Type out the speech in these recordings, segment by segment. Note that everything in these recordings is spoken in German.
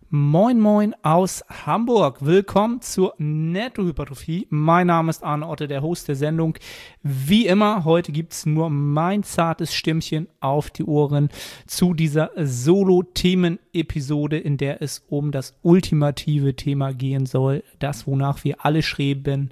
Moin Moin aus Hamburg. Willkommen zur Nettohypertrophie. Mein Name ist Arne Otte, der Host der Sendung. Wie immer, heute gibt es nur mein zartes Stimmchen auf die Ohren zu dieser Solo-Themen-Episode, in der es um das ultimative Thema gehen soll, das wonach wir alle streben,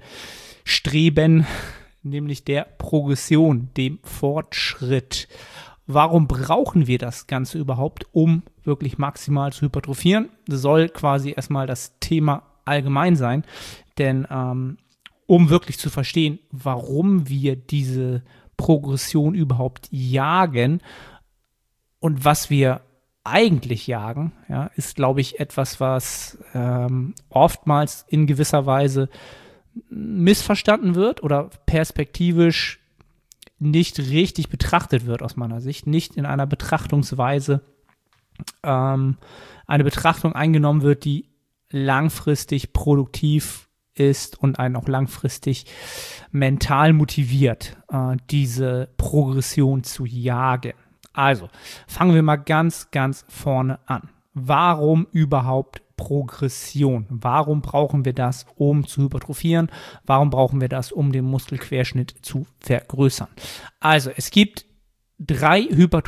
nämlich der Progression, dem Fortschritt. Warum brauchen wir das Ganze überhaupt, um wirklich maximal zu hypertrophieren? Das soll quasi erstmal das Thema allgemein sein, denn um wirklich zu verstehen, warum wir diese Progression überhaupt jagen und was wir eigentlich jagen, ja, ist, glaube ich, etwas, was oftmals in gewisser Weise missverstanden wird oder perspektivisch nicht richtig betrachtet wird aus meiner Sicht, nicht in einer Betrachtungsweise eine Betrachtung eingenommen wird, die langfristig produktiv ist und einen auch langfristig mental motiviert, diese Progression zu jagen. Also, fangen wir mal ganz, ganz vorne an. Warum überhaupt Progression? Warum brauchen wir das, um zu hypertrophieren? Warum brauchen wir das, um den Muskelquerschnitt zu vergrößern? Also, es gibt 3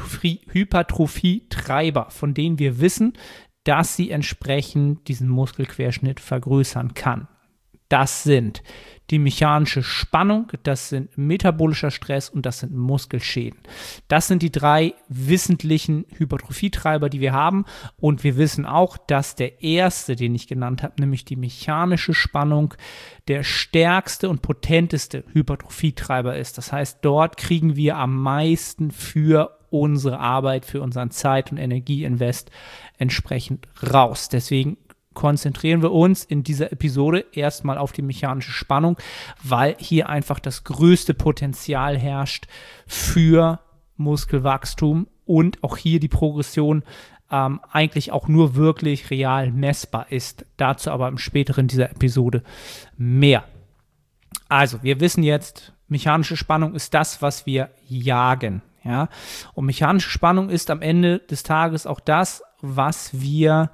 Hypertrophie-Treiber, von denen wir wissen, dass sie entsprechend diesen Muskelquerschnitt vergrößern kann. Das sind die mechanische Spannung, das sind metabolischer Stress und das sind Muskelschäden. Das sind die 3 wesentlichen Hypertrophietreiber, die wir haben. Und wir wissen auch, dass der erste, den ich genannt habe, nämlich die mechanische Spannung, der stärkste und potenteste Hypertrophietreiber ist. Das heißt, dort kriegen wir am meisten für unsere Arbeit, für unseren Zeit- und Energieinvest entsprechend raus. Deswegen konzentrieren wir uns in dieser Episode erstmal auf die mechanische Spannung, weil hier einfach das größte Potenzial herrscht für Muskelwachstum und auch hier die Progression eigentlich auch nur wirklich real messbar ist. Dazu aber im späteren dieser Episode mehr. Also, wir wissen jetzt, mechanische Spannung ist das, was wir jagen. Ja? Und mechanische Spannung ist am Ende des Tages auch das, was wir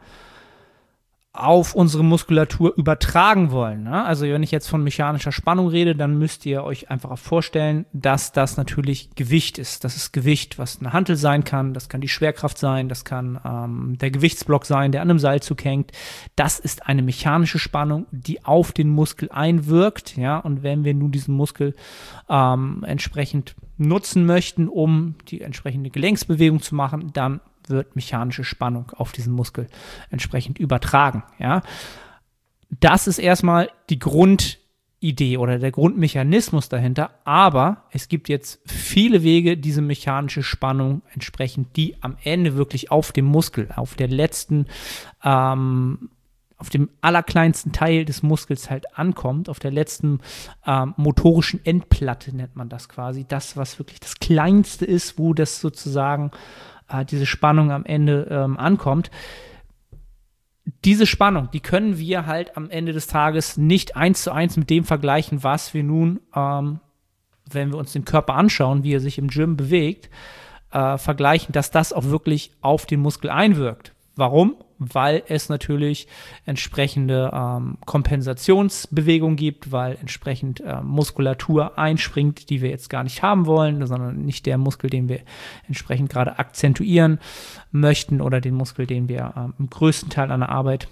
auf unsere Muskulatur übertragen wollen. Ne? Also wenn ich jetzt von mechanischer Spannung rede, dann müsst ihr euch einfach vorstellen, dass das natürlich Gewicht ist. Das ist Gewicht, was eine Hantel sein kann, das kann die Schwerkraft sein, das kann der Gewichtsblock sein, der an einem Seilzug hängt. Das ist eine mechanische Spannung, die auf den Muskel einwirkt. Ja? Und wenn wir nun diesen Muskel entsprechend nutzen möchten, um die entsprechende Gelenksbewegung zu machen, dann wird mechanische Spannung auf diesen Muskel entsprechend übertragen. Ja? Das ist erstmal die Grundidee oder der Grundmechanismus dahinter, aber es gibt jetzt viele Wege, diese mechanische Spannung entsprechend, die am Ende wirklich auf dem Muskel, auf der letzten, auf dem allerkleinsten Teil des Muskels halt ankommt, auf der letzten motorischen Endplatte nennt man das quasi, das, was wirklich das Kleinste ist, wo das sozusagen diese Spannung am Ende ankommt. Diese Spannung, die können wir halt am Ende des Tages nicht 1:1 mit dem vergleichen, was wir nun, wenn wir uns den Körper anschauen, wie er sich im Gym bewegt, vergleichen, dass das auch wirklich auf den Muskel einwirkt. Warum? Weil es natürlich entsprechende Kompensationsbewegungen gibt, weil entsprechend Muskulatur einspringt, die wir jetzt gar nicht haben wollen, sondern nicht der Muskel, den wir entsprechend gerade akzentuieren möchten oder den Muskel, den wir im größten Teil der Arbeit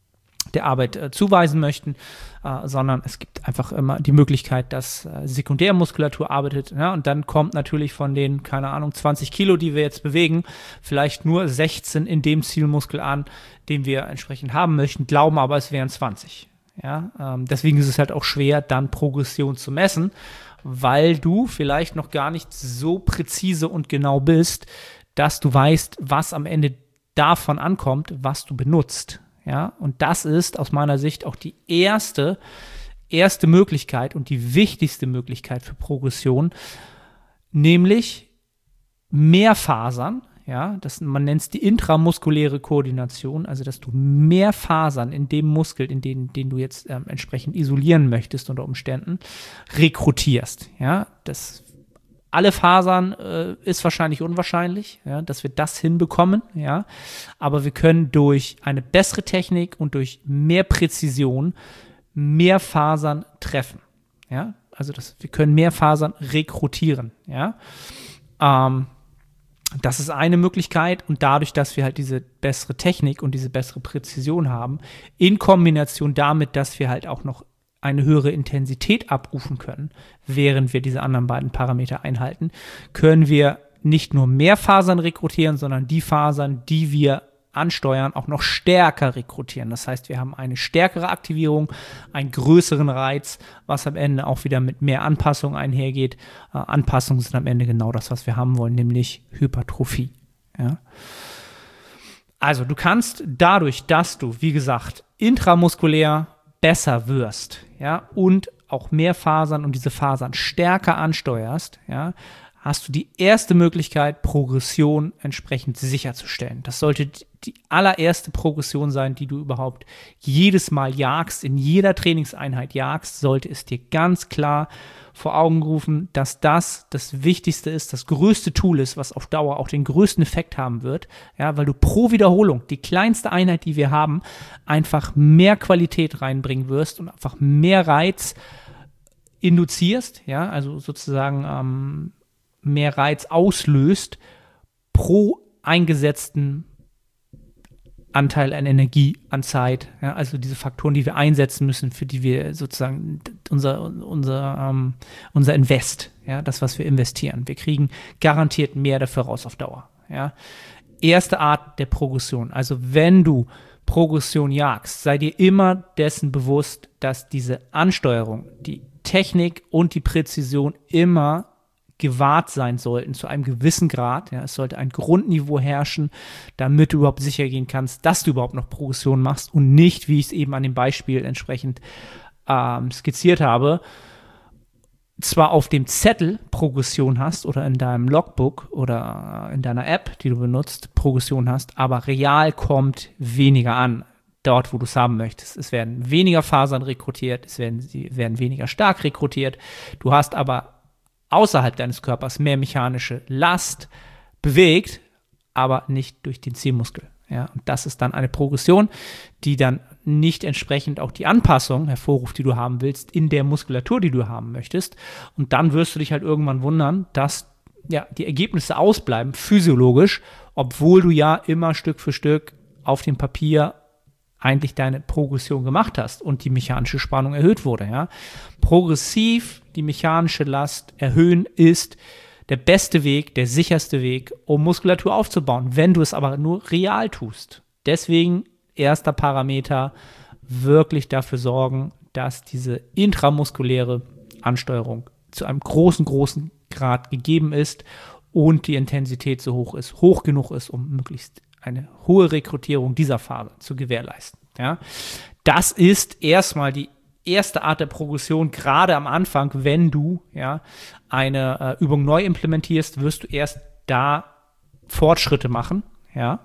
zuweisen möchten, sondern es gibt einfach immer die Möglichkeit, dass Sekundärmuskulatur arbeitet. Ja, und dann kommt natürlich von den, 20 Kilo, die wir jetzt bewegen, vielleicht nur 16 in dem Zielmuskel an, den wir entsprechend haben möchten, glauben aber, es wären 20. Ja, deswegen ist es halt auch schwer, dann Progression zu messen, weil du vielleicht noch gar nicht so präzise und genau bist, dass du weißt, was am Ende davon ankommt, was du benutzt. Ja, und das ist aus meiner Sicht auch die erste Möglichkeit und die wichtigste Möglichkeit für Progression, nämlich mehr Fasern, ja, man nennt es die intramuskuläre Koordination, also dass du mehr Fasern in dem Muskel, in den du jetzt entsprechend isolieren möchtest unter Umständen, rekrutierst. Ja, das alle Fasern ist wahrscheinlich unwahrscheinlich, ja, dass wir das hinbekommen, ja. Aber wir können durch eine bessere Technik und durch mehr Präzision mehr Fasern treffen, ja. Also wir können mehr Fasern rekrutieren, ja. Das ist eine Möglichkeit und dadurch, dass wir halt diese bessere Technik und diese bessere Präzision haben, in Kombination damit, dass wir halt auch noch eine höhere Intensität abrufen können, während wir diese anderen beiden Parameter einhalten, können wir nicht nur mehr Fasern rekrutieren, sondern die Fasern, die wir ansteuern, auch noch stärker rekrutieren. Das heißt, wir haben eine stärkere Aktivierung, einen größeren Reiz, was am Ende auch wieder mit mehr Anpassung einhergeht. Anpassungen sind am Ende genau das, was wir haben wollen, nämlich Hypertrophie. Ja. Also du kannst dadurch, dass du, wie gesagt, intramuskulär besser wirst, ja, und auch mehr Fasern und diese Fasern stärker ansteuerst, ja, hast du die erste Möglichkeit, Progression entsprechend sicherzustellen. Das sollte die allererste Progression sein, die du überhaupt jedes Mal jagst, in jeder Trainingseinheit jagst, sollte es dir ganz klar vor Augen rufen, dass das Wichtigste ist, das größte Tool ist, was auf Dauer auch den größten Effekt haben wird, ja, weil du pro Wiederholung, die kleinste Einheit, die wir haben, einfach mehr Qualität reinbringen wirst und einfach mehr Reiz induzierst, ja, also sozusagen mehr Reiz auslöst pro eingesetzten Anteil an Energie, an Zeit, ja, also diese Faktoren, die wir einsetzen müssen, für die wir sozusagen unser Invest, ja, das, was wir investieren. Wir kriegen garantiert mehr dafür raus auf Dauer. Ja. Erste Art der Progression, also wenn du Progression jagst, sei dir immer dessen bewusst, dass diese Ansteuerung, die Technik und die Präzision immer gewahrt sein sollten zu einem gewissen Grad. Ja, es sollte ein Grundniveau herrschen, damit du überhaupt sicher gehen kannst, dass du überhaupt noch Progression machst und nicht, wie ich es eben an dem Beispiel entsprechend skizziert habe, zwar auf dem Zettel Progression hast oder in deinem Logbook oder in deiner App, die du benutzt, Progression hast, aber real kommt weniger an, dort, wo du es haben möchtest. Es werden weniger Fasern rekrutiert, sie werden weniger stark rekrutiert. Du hast aber außerhalb deines Körpers mehr mechanische Last bewegt, aber nicht durch den Zielmuskel. Ja, und das ist dann eine Progression, die dann nicht entsprechend auch die Anpassung hervorruft, die du haben willst, in der Muskulatur, die du haben möchtest. Und dann wirst du dich halt irgendwann wundern, dass ja, die Ergebnisse ausbleiben, physiologisch, obwohl du ja immer Stück für Stück auf dem Papier eigentlich deine Progression gemacht hast und die mechanische Spannung erhöht wurde. Ja. Progressiv die mechanische Last erhöhen ist der beste Weg, der sicherste Weg, um Muskulatur aufzubauen, wenn du es aber nur real tust. Deswegen erster Parameter, wirklich dafür sorgen, dass diese intramuskuläre Ansteuerung zu einem großen Grad gegeben ist und die Intensität so hoch genug ist, um möglichst eine hohe Rekrutierung dieser Phase zu gewährleisten. Ja. Das ist erstmal die erste Art der Progression, gerade am Anfang, wenn du ja, eine Übung neu implementierst, wirst du erst da Fortschritte machen. Ja.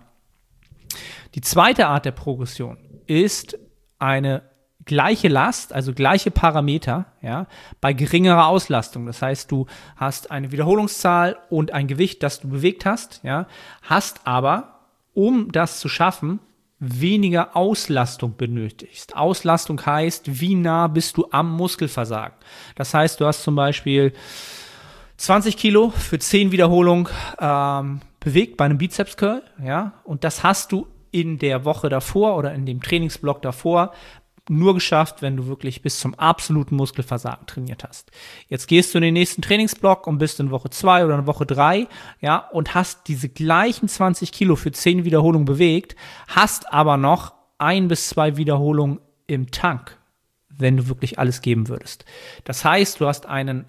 Die zweite Art der Progression ist eine gleiche Last, also gleiche Parameter, ja, bei geringerer Auslastung. Das heißt, du hast eine Wiederholungszahl und ein Gewicht, das du bewegt hast, ja, hast aber, um das zu schaffen, weniger Auslastung benötigst. Auslastung heißt, wie nah bist du am Muskelversagen. Das heißt, du hast zum Beispiel 20 Kilo für 10 Wiederholungen bewegt bei einem Bizeps-Curl, ja, und das hast du in der Woche davor oder in dem Trainingsblock davor nur geschafft, wenn du wirklich bis zum absoluten Muskelversagen trainiert hast. Jetzt gehst du in den nächsten Trainingsblock und bist in Woche 2 oder in Woche 3, ja, und hast diese gleichen 20 Kilo für 10 Wiederholungen bewegt, hast aber noch 1 bis 2 Wiederholungen im Tank, wenn du wirklich alles geben würdest. Das heißt, du hast einen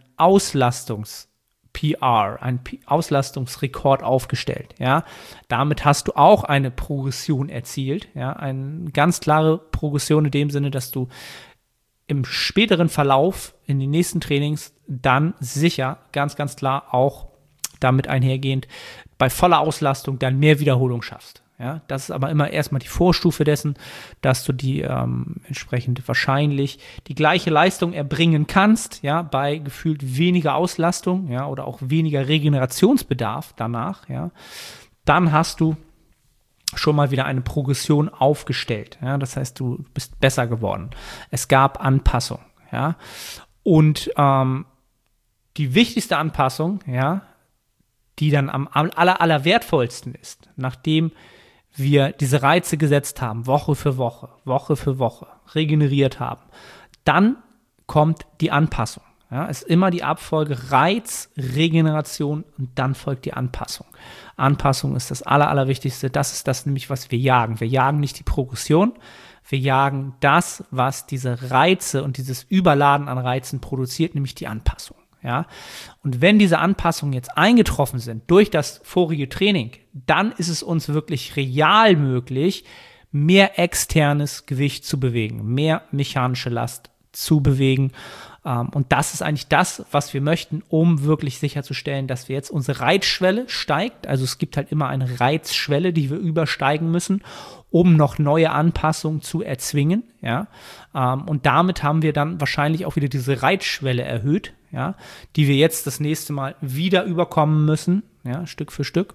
Auslastungs-PR, einen Auslastungsrekord aufgestellt, ja. Damit hast du auch eine Progression erzielt, ja, eine ganz klare Progression in dem Sinne, dass du im späteren Verlauf in den nächsten Trainings dann sicher, ganz, ganz klar auch damit einhergehend bei voller Auslastung dann mehr Wiederholung schaffst, Ja, das ist aber immer erstmal die Vorstufe dessen, dass du die entsprechend wahrscheinlich die gleiche Leistung erbringen kannst, ja, bei gefühlt weniger Auslastung, ja, oder auch weniger Regenerationsbedarf danach, ja. Dann hast du schon mal wieder eine Progression aufgestellt, ja. Das heißt, du bist besser geworden. Es gab Anpassung, ja. Und die wichtigste Anpassung, ja, die dann am aller wertvollsten ist, nachdem wir diese Reize gesetzt haben, Woche für Woche, regeneriert haben, dann kommt die Anpassung. Ja, es ist immer die Abfolge Reiz, Regeneration und dann folgt die Anpassung. Anpassung ist das Allerwichtigste. Das ist das nämlich, was wir jagen. Wir jagen nicht die Progression, wir jagen das, was diese Reize und dieses Überladen an Reizen produziert, nämlich die Anpassung. Ja? Und wenn diese Anpassungen jetzt eingetroffen sind durch das vorige Training, dann ist es uns wirklich real möglich, mehr externes Gewicht zu bewegen, mehr mechanische Last zu bewegen. Und das ist eigentlich das, was wir möchten, um wirklich sicherzustellen, dass wir jetzt unsere Reizschwelle steigt. Also es gibt halt immer eine Reizschwelle, die wir übersteigen müssen, um noch neue Anpassungen zu erzwingen. Ja? Und damit haben wir dann wahrscheinlich auch wieder diese Reizschwelle erhöht, ja? Die wir jetzt das nächste Mal wieder überkommen müssen, ja? Stück für Stück.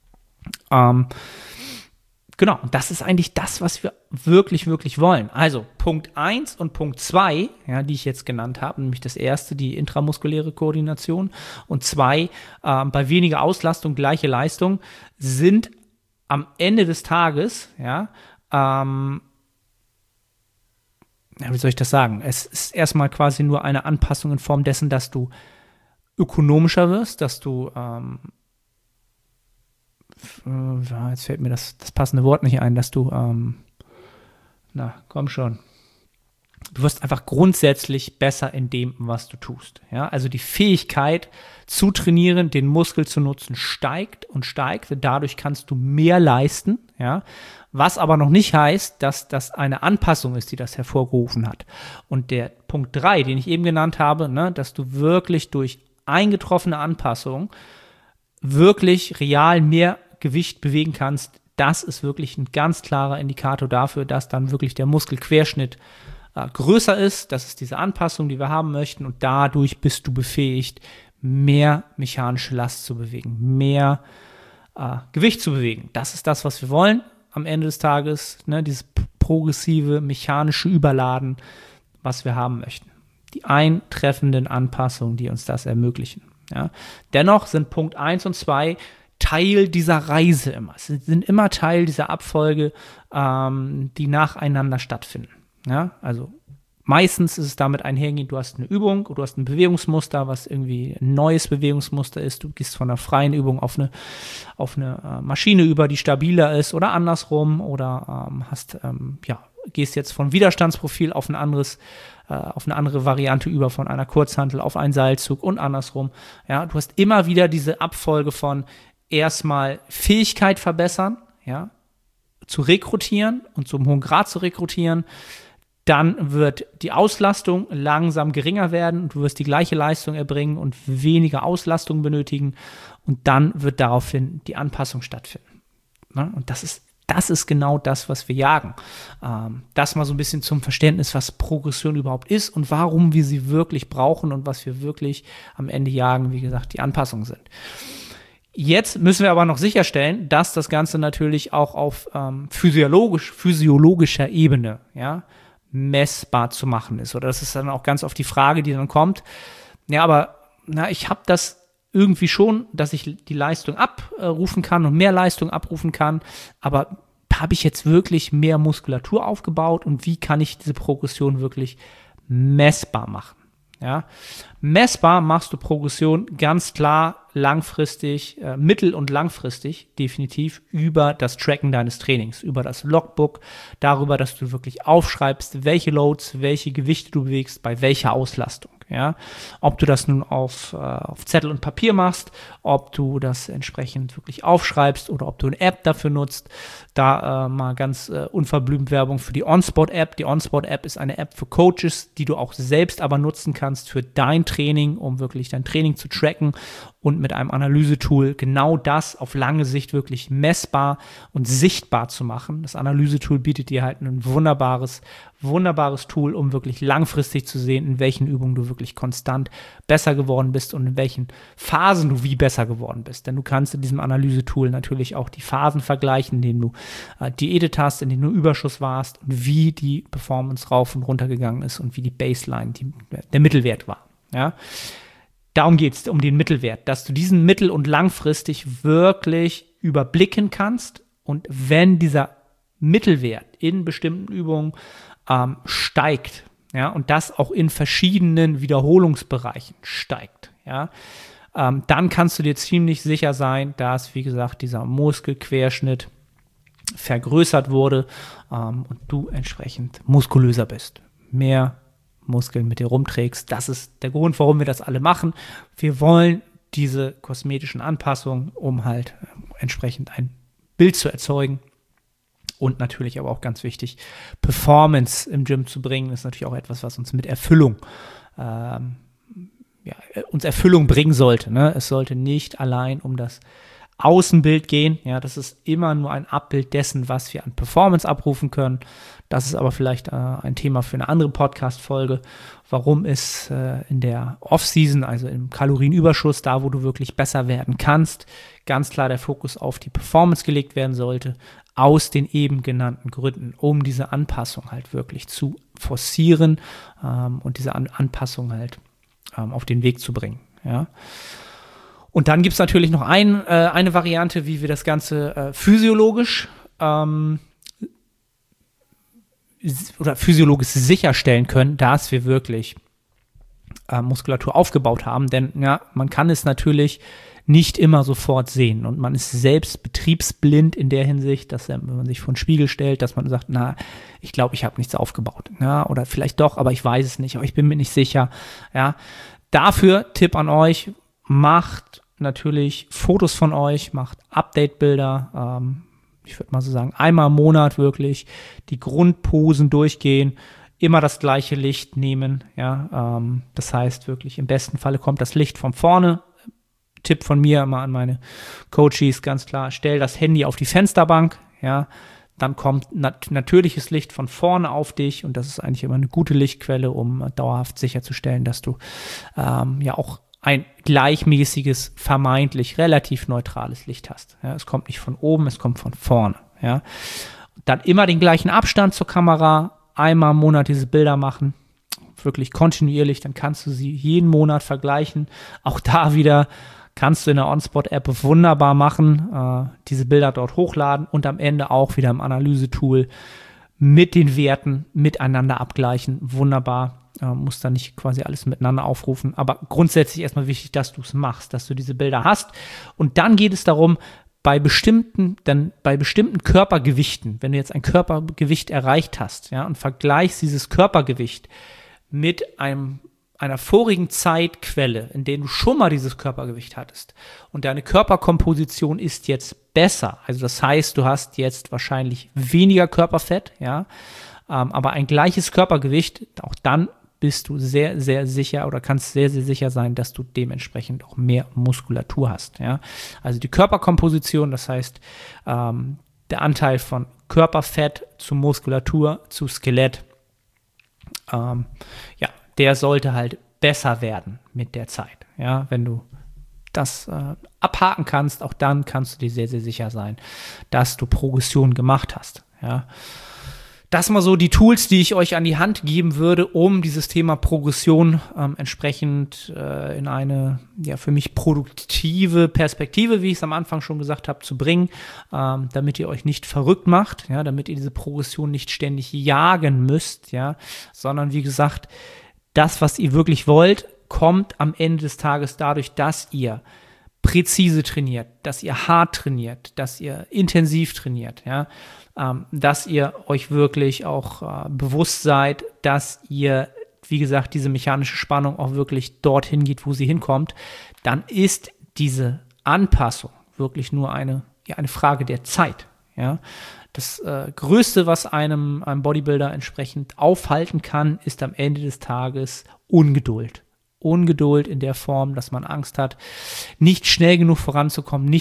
Genau, und das ist eigentlich das, was wir wirklich wollen. Also Punkt 1 und Punkt 2, ja, die ich jetzt genannt habe, nämlich das erste, die intramuskuläre Koordination, und 2, bei weniger Auslastung gleiche Leistung, sind am Ende des Tages, ja, wie soll ich das sagen? Es ist erstmal quasi nur eine Anpassung in Form dessen, dass du ökonomischer wirst, dass du jetzt fällt mir das passende Wort nicht ein, dass du, komm schon. Du wirst einfach grundsätzlich besser in dem, was du tust. Ja? Also die Fähigkeit zu trainieren, den Muskel zu nutzen, steigt. Dadurch kannst du mehr leisten. Ja? Was aber noch nicht heißt, dass das eine Anpassung ist, die das hervorgerufen hat. Und der Punkt 3, den ich eben genannt habe, ne, dass du wirklich durch eingetroffene Anpassung wirklich real mehr Gewicht bewegen kannst, das ist wirklich ein ganz klarer Indikator dafür, dass dann wirklich der Muskelquerschnitt größer ist. Das ist diese Anpassung, die wir haben möchten, und dadurch bist du befähigt, mehr mechanische Last zu bewegen, mehr Gewicht zu bewegen. Das ist das, was wir wollen am Ende des Tages, ne, dieses progressive mechanische Überladen, was wir haben möchten. Die eintreffenden Anpassungen, die uns das ermöglichen. Ja. Dennoch sind Punkt 1 und 2 Teil dieser Reise immer. Sie sind immer Teil dieser Abfolge, die nacheinander stattfinden. Ja, also meistens ist es damit einhergehend, du hast eine Übung, du hast ein Bewegungsmuster, was irgendwie ein neues Bewegungsmuster ist. Du gehst von einer freien Übung auf eine Maschine über, die stabiler ist, oder andersrum, oder gehst jetzt von Widerstandsprofil auf ein anderes, auf eine andere Variante über, von einer Kurzhantel auf einen Seilzug und andersrum. Ja, du hast immer wieder diese Abfolge von erstmal Fähigkeit verbessern, ja, zu rekrutieren und zum hohen Grad zu rekrutieren. Dann wird die Auslastung langsam geringer werden und du wirst die gleiche Leistung erbringen und weniger Auslastung benötigen, und dann wird daraufhin die Anpassung stattfinden. Ne? Und das ist genau das, was wir jagen. Das mal so ein bisschen zum Verständnis, was Progression überhaupt ist und warum wir sie wirklich brauchen und was wir wirklich am Ende jagen, wie gesagt, die Anpassungen sind. Jetzt müssen wir aber noch sicherstellen, dass das Ganze natürlich auch auf physiologischer Ebene, ja, messbar zu machen ist. Oder das ist dann auch ganz oft die Frage, die dann kommt. Ja, aber ich habe das irgendwie schon, dass ich die Leistung abrufen kann und mehr Leistung abrufen kann, aber habe ich jetzt wirklich mehr Muskulatur aufgebaut, und wie kann ich diese Progression wirklich messbar machen? Ja? Messbar machst du Progression ganz klar langfristig, mittel- und langfristig definitiv über das Tracken deines Trainings, über das Logbook, darüber, dass du wirklich aufschreibst, welche Loads, welche Gewichte du bewegst, bei welcher Auslastung. Ja, ob du das nun auf Zettel und Papier machst, ob du das entsprechend wirklich aufschreibst oder ob du eine App dafür nutzt. Da mal ganz unverblümt Werbung für die OnSpot-App. Die OnSpot-App ist eine App für Coaches, die du auch selbst aber nutzen kannst für dein Training, um wirklich dein Training zu tracken und mit einem Analysetool genau das auf lange Sicht wirklich messbar und sichtbar zu machen. Das Analysetool bietet dir halt ein wunderbares Tool, um wirklich langfristig zu sehen, in welchen Übungen du wirklich konstant besser geworden bist und in welchen Phasen du wie besser geworden bist. Denn du kannst in diesem Analysetool natürlich auch die Phasen vergleichen, in denen du diätet hast, in denen du Überschuss warst und wie die Performance rauf und runter gegangen ist und wie die Baseline, der Mittelwert war. Ja? Darum geht es, um den Mittelwert, dass du diesen mittel- und langfristig wirklich überblicken kannst und wenn dieser Mittelwert in bestimmten Übungen steigt, ja, und das auch in verschiedenen Wiederholungsbereichen steigt, ja, dann kannst du dir ziemlich sicher sein, dass, wie gesagt, dieser Muskelquerschnitt vergrößert wurde und du entsprechend muskulöser bist, mehr Muskeln mit dir rumträgst. Das ist der Grund, warum wir das alle machen. Wir wollen diese kosmetischen Anpassungen, um halt entsprechend ein Bild zu erzeugen. Und natürlich aber auch ganz wichtig, Performance im Gym zu bringen, ist natürlich auch etwas, was uns mit Erfüllung, uns Erfüllung bringen sollte. Ne? Es sollte nicht allein um das Außenbild gehen. Ja, das ist immer nur ein Abbild dessen, was wir an Performance abrufen können. Das ist aber vielleicht ein Thema für eine andere Podcast-Folge, warum es in der Off-Season, also im Kalorienüberschuss, da wo du wirklich besser werden kannst, ganz klar der Fokus auf die Performance gelegt werden sollte, aus den eben genannten Gründen, um diese Anpassung halt wirklich zu forcieren und diese Anpassung halt auf den Weg zu bringen. Ja. Und dann gibt es natürlich noch eine Variante, wie wir das Ganze physiologisch sicherstellen können, dass wir wirklich Muskulatur aufgebaut haben. Denn ja, man kann es natürlich nicht immer sofort sehen. Und man ist selbst betriebsblind in der Hinsicht, dass wenn man sich vor den Spiegel stellt, dass man sagt, ich glaube, ich habe nichts aufgebaut. Ja, oder vielleicht doch, aber ich weiß es nicht, aber ich bin mir nicht sicher. Ja, dafür Tipp an euch, macht natürlich Fotos von euch, macht Update-Bilder, ich würde mal so sagen, einmal im Monat wirklich die Grundposen durchgehen, immer das gleiche Licht nehmen, ja, das heißt wirklich, im besten Falle kommt das Licht von vorne. Tipp von mir immer an meine Coaches, ganz klar, stell das Handy auf die Fensterbank, ja, dann kommt natürliches Licht von vorne auf dich und das ist eigentlich immer eine gute Lichtquelle, um dauerhaft sicherzustellen, dass du ja auch ein gleichmäßiges, vermeintlich relativ neutrales Licht hast. Ja, es kommt nicht von oben, es kommt von vorne. Ja. Dann immer den gleichen Abstand zur Kamera, einmal im Monat diese Bilder machen, wirklich kontinuierlich, dann kannst du sie jeden Monat vergleichen. Auch da wieder kannst du in der OnSpot-App wunderbar machen, diese Bilder dort hochladen und am Ende auch wieder im Analysetool mit den Werten miteinander abgleichen. Wunderbar. Musst da nicht quasi alles miteinander aufrufen, aber grundsätzlich erstmal wichtig, dass du es machst, dass du diese Bilder hast und dann geht es darum, bei bestimmten Körpergewichten, wenn du jetzt ein Körpergewicht erreicht hast, ja, und vergleichst dieses Körpergewicht mit einer vorigen Zeitquelle, in der du schon mal dieses Körpergewicht hattest und deine Körperkomposition ist jetzt besser, also das heißt, du hast jetzt wahrscheinlich weniger Körperfett, ja, aber ein gleiches Körpergewicht, auch dann bist du sehr, sehr sicher oder kannst sehr, sehr sicher sein, dass du dementsprechend auch mehr Muskulatur hast. Ja? Also die Körperkomposition, das heißt der Anteil von Körperfett zu Muskulatur, zu Skelett, der sollte halt besser werden mit der Zeit. Ja? Wenn du das abhaken kannst, auch dann kannst du dir sehr, sehr sicher sein, dass du Progression gemacht hast. Ja? Das mal so die Tools, die ich euch an die Hand geben würde, um dieses Thema Progression entsprechend in eine für mich produktive Perspektive, wie ich es am Anfang schon gesagt habe, zu bringen, damit ihr euch nicht verrückt macht, ja, damit ihr diese Progression nicht ständig jagen müsst, ja, sondern wie gesagt, das, was ihr wirklich wollt, kommt am Ende des Tages dadurch, dass ihr präzise trainiert, dass ihr hart trainiert, dass ihr intensiv trainiert, ja, dass ihr euch wirklich auch bewusst seid, dass ihr wie gesagt, diese mechanische Spannung auch wirklich dorthin geht, wo sie hinkommt, dann ist diese Anpassung wirklich nur eine Frage der Zeit. Ja? Das Größte, was einem Bodybuilder entsprechend aufhalten kann, ist am Ende des Tages Ungeduld. Ungeduld in der Form, dass man Angst hat, nicht schnell genug voranzukommen,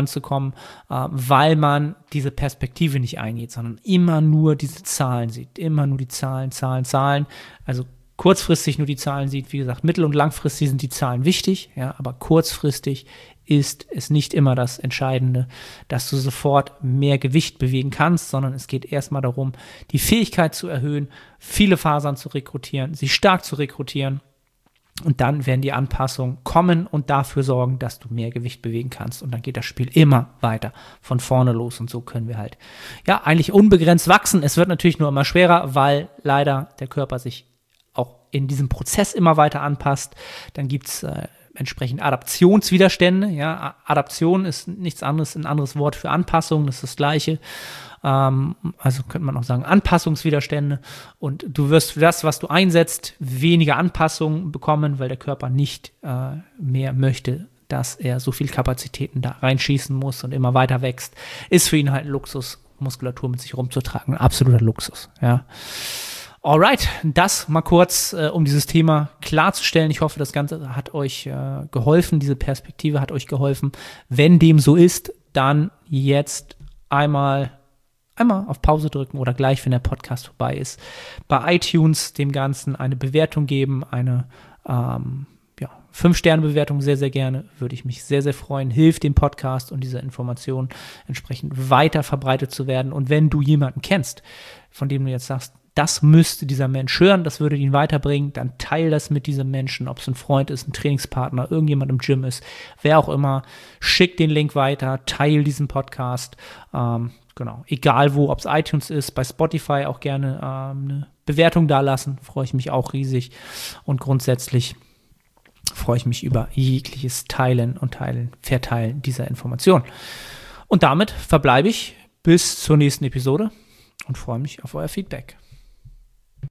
weil man diese Perspektive nicht eingeht, sondern immer nur diese Zahlen sieht, immer nur die Zahlen. Also kurzfristig nur die Zahlen sieht. Wie gesagt, mittel- und langfristig sind die Zahlen wichtig, ja, aber kurzfristig ist es nicht immer das Entscheidende, dass du sofort mehr Gewicht bewegen kannst, sondern es geht erstmal darum, die Fähigkeit zu erhöhen, viele Fasern zu rekrutieren, sie stark zu rekrutieren. Und dann werden die Anpassungen kommen und dafür sorgen, dass du mehr Gewicht bewegen kannst. Und dann geht das Spiel immer weiter von vorne los. Und so können wir halt, ja, eigentlich unbegrenzt wachsen. Es wird natürlich nur immer schwerer, weil leider der Körper sich auch in diesem Prozess immer weiter anpasst. Dann gibt es entsprechend Adaptionswiderstände. Ja, Adaption ist nichts anderes, ein anderes Wort für Anpassung, das ist das Gleiche. Also könnte man auch sagen Anpassungswiderstände, und du wirst für das, was du einsetzt, weniger Anpassungen bekommen, weil der Körper nicht mehr möchte, dass er so viel Kapazitäten da reinschießen muss und immer weiter wächst. Ist für ihn halt ein Luxus, Muskulatur mit sich rumzutragen, ein absoluter Luxus, ja. Alright, das mal kurz, um dieses Thema klarzustellen. Ich hoffe, das Ganze hat euch geholfen, diese Perspektive hat euch geholfen. Wenn dem so ist, dann jetzt einmal auf Pause drücken oder gleich, wenn der Podcast vorbei ist, bei iTunes dem Ganzen eine Bewertung geben, eine 5-Sterne-Bewertung sehr, sehr gerne, würde ich mich sehr, sehr freuen, hilft dem Podcast und dieser Information entsprechend weiter verbreitet zu werden. Und wenn du jemanden kennst, von dem du jetzt sagst, das müsste dieser Mensch hören, das würde ihn weiterbringen, dann teil das mit diesem Menschen, ob es ein Freund ist, ein Trainingspartner, irgendjemand im Gym ist, wer auch immer, schick den Link weiter, teil diesen Podcast, genau, egal wo, ob es iTunes ist, bei Spotify auch gerne eine Bewertung dalassen, freue ich mich auch riesig, und grundsätzlich freue ich mich über jegliches Verteilen dieser Information. Und damit verbleibe ich bis zur nächsten Episode und freue mich auf euer Feedback.